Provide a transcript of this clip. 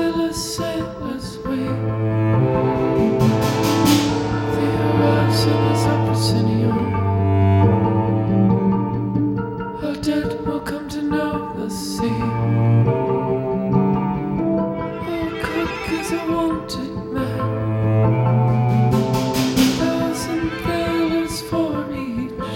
sailors, sailors, wait. The horizon is a proscenium. Our dead will come to know the sea. Our cook is a wanted man.